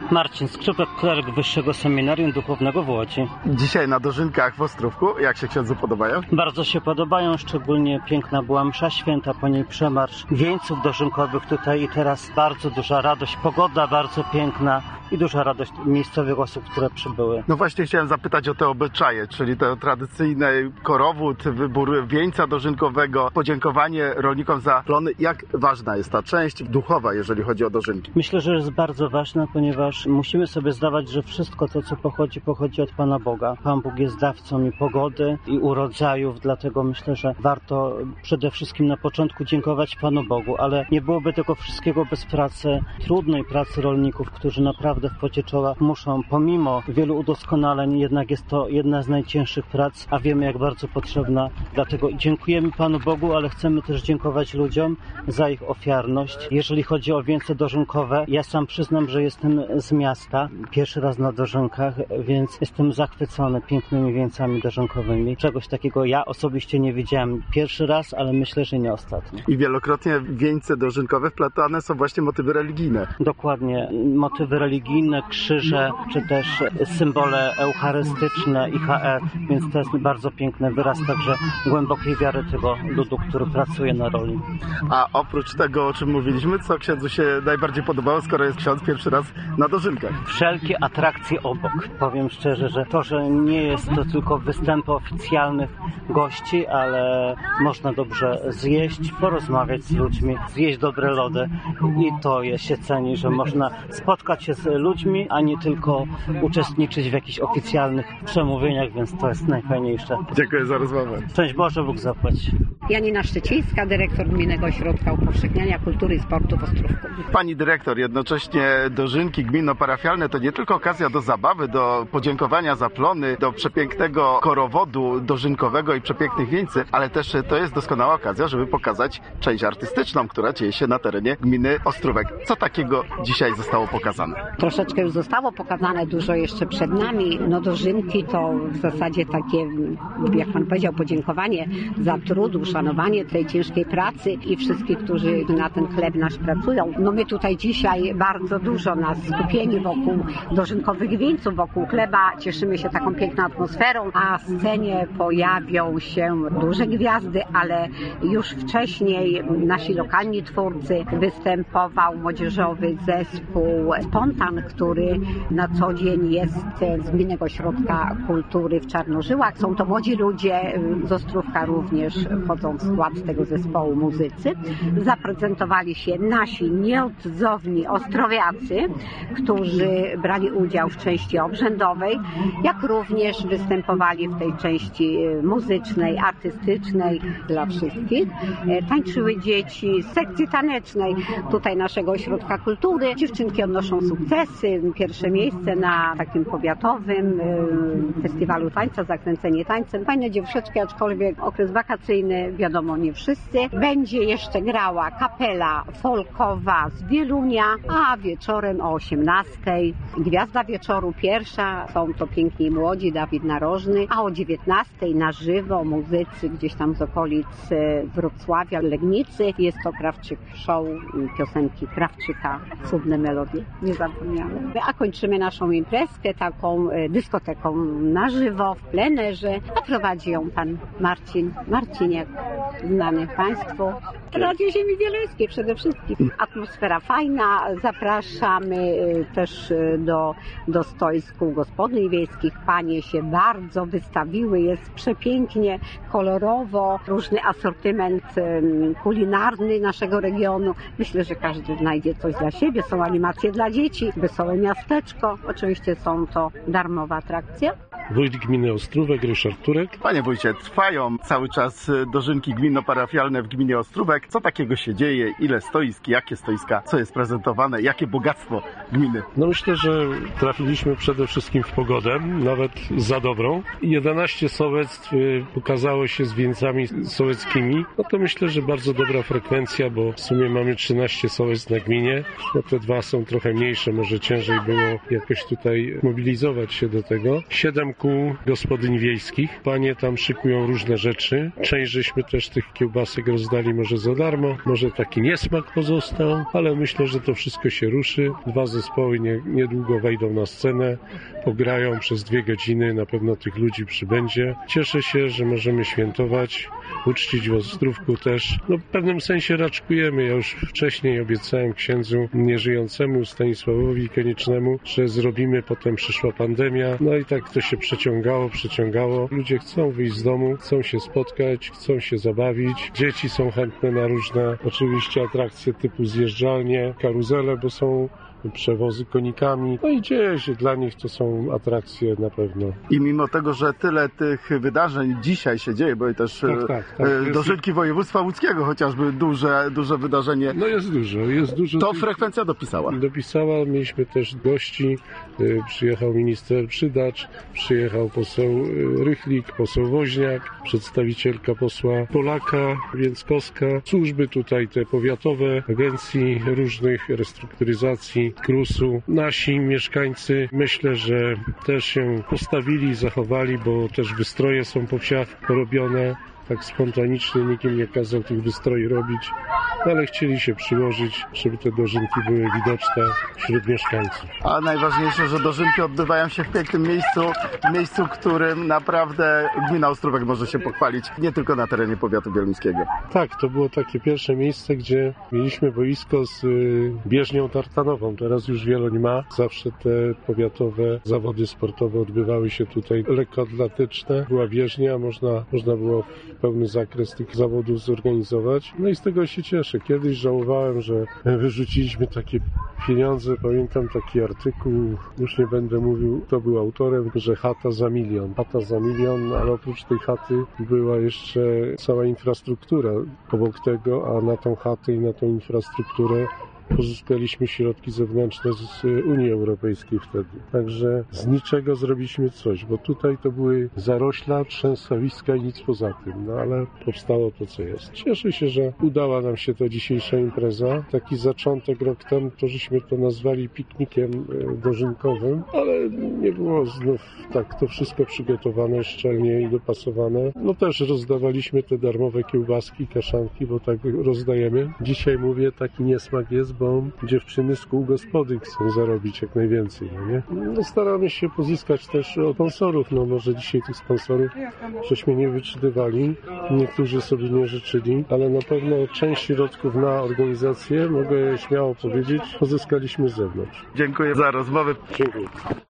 Marcin Skrzypek, kleryk Wyższego Seminarium Duchownego w Łodzi. Dzisiaj na dożynkach w Ostrówku. Jak się księdzu podobają? Bardzo się podobają, szczególnie piękna była msza święta, po niej przemarsz wieńców dożynkowych tutaj i teraz bardzo duża radość, pogoda bardzo piękna i duża radość miejscowych osób, które przybyły. No właśnie chciałem zapytać o te obyczaje, czyli to tradycyjny korowód, wybór wieńca dożynkowego, podziękowanie rolnikom za plony. Jak ważna jest ta część duchowa, jeżeli chodzi o dożynki? Myślę, że jest bardzo ważna, ponieważ musimy sobie zdawać, że wszystko to, co pochodzi od Pana Boga. Pan Bóg jest dawcą i pogody, i urodzajów, dlatego myślę, że warto przede wszystkim na początku dziękować Panu Bogu, ale nie byłoby tego wszystkiego bez pracy, trudnej pracy rolników, którzy naprawdę w pocie czoła muszą, pomimo wielu udoskonaleń, jednak jest to jedna z najcięższych prac, a wiemy, jak bardzo potrzebna. Dlatego dziękujemy Panu Bogu, ale chcemy też dziękować ludziom za ich ofiarność. Jeżeli chodzi o wieńce dożynkowe, ja sam przyznam, że jestem z miasta, pierwszy raz na dożynkach, więc jestem zachwycony pięknymi wieńcami dożynkowymi. Czegoś takiego ja osobiście nie widziałem pierwszy raz, ale myślę, że nie ostatni. I wielokrotnie wieńce dożynkowe wplatane są właśnie motywy religijne. Dokładnie, motywy religijne, krzyże, czy też symbole eucharystyczne, IHE, więc to jest bardzo piękny wyraz także głębokiej wiary tego ludu, który pracuje na roli. A oprócz tego, o czym mówiliśmy, co księdzu się najbardziej podobało, skoro jest ksiądz pierwszy raz na dożynkach? Wszelkie atrakcje obok. Powiem szczerze, że to, że nie jest to tylko występy oficjalnych gości, ale można dobrze zjeść, porozmawiać z ludźmi, zjeść dobre lody i to się ceni, że można spotkać się z ludźmi, a nie tylko uczestniczyć w jakichś oficjalnych przemówieniach, więc to jest najfajniejsze. Dziękuję za rozmowę. Szczęść Boże, Bóg zapłać. Janina Szczecińska, dyrektor Gminnego Ośrodka Upowszechniania Kultury i Sportu w Ostrówku. Pani dyrektor, jednocześnie dożynki gminno-parafialne to nie tylko okazja do zabawy, do podziękowania za plony, do przepięknego korowodu dożynkowego i przepięknych wieńcy, ale też to jest doskonała okazja, żeby pokazać część artystyczną, która dzieje się na terenie gminy Ostrówek. Co takiego dzisiaj zostało pokazane? Troszeczkę już zostało pokazane, dużo jeszcze przed nami. No dożynki to w zasadzie takie, jak pan powiedział, podziękowanie za trud, uszanowanie tej ciężkiej pracy i wszystkich, którzy na ten chleb nasz pracują. No my tutaj dzisiaj bardzo dużo nas skupieni wokół dożynkowych wieńców, wokół chleba. Cieszymy się taką piękną atmosferą, a w scenie pojawią się duże gwiazdy, ale już wcześniej nasi lokalni twórcy, występował młodzieżowy zespół Spontan, który na co dzień jest z Gminnego Ośrodka Kultury w Czarnożyłach. Są to młodzi ludzie, z Ostrówka również wchodzą w skład tego zespołu muzycy. Zaprezentowali się nasi nieodzowni ostrowiacy, którzy brali udział w części obrzędowej, jak również występowali w tej części muzycznej, artystycznej dla wszystkich. Tańczyły dzieci z sekcji tanecznej tutaj naszego Ośrodka Kultury. Dziewczynki odnoszą sukcesy. Pierwsze miejsce na takim powiatowym festiwalu tańca, zakręcenie tańcem. Fajne dziewczyczki, aczkolwiek okres wakacyjny, wiadomo, nie wszyscy. Będzie jeszcze grała kapela folkowa z Wielunia, a wieczorem o 18:00 gwiazda wieczoru pierwsza, są to piękni młodzi, Dawid Narożny, a o 19:00 na żywo muzycy gdzieś tam z okolic Wrocławia, Legnicy. Jest to Krawczyk Show, piosenki Krawczyka, cudne melodie, niezapomniane. A kończymy naszą imprezkę taką dyskoteką na żywo, w plenerze, a prowadzi ją pan Marcin Marciniak, znany państwu. Radio Ziemi Wieluńskiej przede wszystkim. Atmosfera fajna, zapraszamy też do stoisk kół gospodyń wiejskich. Panie się bardzo wystawiły, jest przepięknie, kolorowo, różny asortyment kulinarny naszego regionu. Myślę, że każdy znajdzie coś dla siebie. Są animacje dla dzieci, wesołe miasteczko. Oczywiście są to darmowe atrakcje. Wójt gminy Ostrówek, Ryszard Turek. Panie wójcie, trwają cały czas dożynki gminno-parafialne w gminie Ostrówek. Co takiego się dzieje? Ile stoisk? Jakie stoiska? Co jest prezentowane? Jakie bogactwo gminy? No myślę, że trafiliśmy przede wszystkim w pogodę, nawet za dobrą. 11 sołectw pokazało się z wieńcami sołeckimi. No to myślę, że bardzo dobra frekwencja, bo w sumie mamy 13 sołectw na gminie. No te dwa są trochę mniejsze, może ciężej było jakoś tutaj mobilizować się do tego. 7 wokół gospodyń wiejskich. Panie tam szykują różne rzeczy. Część żeśmy też tych kiełbasek rozdali może za darmo, może taki niesmak pozostał, ale myślę, że to wszystko się ruszy. 2 zespoły niedługo wejdą na scenę, pograją przez 2 godziny, na pewno tych ludzi przybędzie. Cieszę się, że możemy świętować, uczcić w Ostrówku też. No w pewnym sensie raczkujemy. Ja już wcześniej obiecałem księdzu nieżyjącemu Stanisławowi Koniecznemu, że zrobimy, potem przyszła pandemia. No i tak to się przeciągało. Ludzie chcą wyjść z domu, chcą się spotkać, chcą się zabawić. Dzieci są chętne na różne oczywiście atrakcje typu zjeżdżalnie, karuzele, bo są przewozy konikami. No i dzieje się dla nich, to są atrakcje na pewno. I mimo tego, że tyle tych wydarzeń dzisiaj się dzieje, bo i też Tak. dożynki województwa łódzkiego chociażby duże wydarzenie. No jest dużo. To frekwencja dopisała. Mieliśmy też gości, przyjechał minister Przydacz, przyjechał poseł Rychlik, poseł Woźniak, przedstawicielka posła Polaka, Więckowska, służby tutaj te powiatowe, agencji różnych, restrukturyzacji, KRUS-u. Nasi mieszkańcy myślę, że też się postawili, zachowali, bo też wystroje są po wsiach porobione. Tak spontanicznie, nikt im nie kazał tych wystroi robić, ale chcieli się przyłożyć, żeby te dożynki były widoczne wśród mieszkańców. A najważniejsze, że dożynki odbywają się w pięknym miejscu, którym naprawdę gmina Ostrówek może się pochwalić, nie tylko na terenie powiatu wieluńskiego. Tak, to było takie pierwsze miejsce, gdzie mieliśmy boisko z bieżnią tartanową. Teraz już Wieluń ma. Zawsze te powiatowe zawody sportowe odbywały się tutaj lekkoatletyczne. Była bieżnia, można było pełny zakres tych zawodów zorganizować. No i z tego się cieszę. Kiedyś żałowałem, że wyrzuciliśmy takie pieniądze. Pamiętam taki artykuł, już nie będę mówił, kto był autorem, że chata za milion. Chata za milion, ale oprócz tej chaty była jeszcze cała infrastruktura obok tego, a na tą chatę i na tą infrastrukturę pozyskaliśmy środki zewnętrzne z Unii Europejskiej wtedy. Także z niczego zrobiliśmy coś, bo tutaj to były zarośla, trzęsawiska i nic poza tym, no ale powstało to, co jest. Cieszę się, że udała nam się ta dzisiejsza impreza. Taki zaczątek rok temu, to żeśmy to nazwali piknikiem dożynkowym, ale nie było znów tak to wszystko przygotowane szczelnie i dopasowane. No też rozdawaliśmy te darmowe kiełbaski, kaszanki, bo tak rozdajemy. Dzisiaj mówię, taki niesmak jest, bo dziewczyny z kół gospodyń chcą zarobić jak najwięcej, no nie? No staramy się pozyskać też od sponsorów, no może dzisiaj tych sponsorów żeśmy nie wyczytywali, niektórzy sobie nie życzyli, ale na pewno część środków na organizację, mogę śmiało powiedzieć, pozyskaliśmy z zewnątrz. Dziękuję za rozmowę. Dziękuję.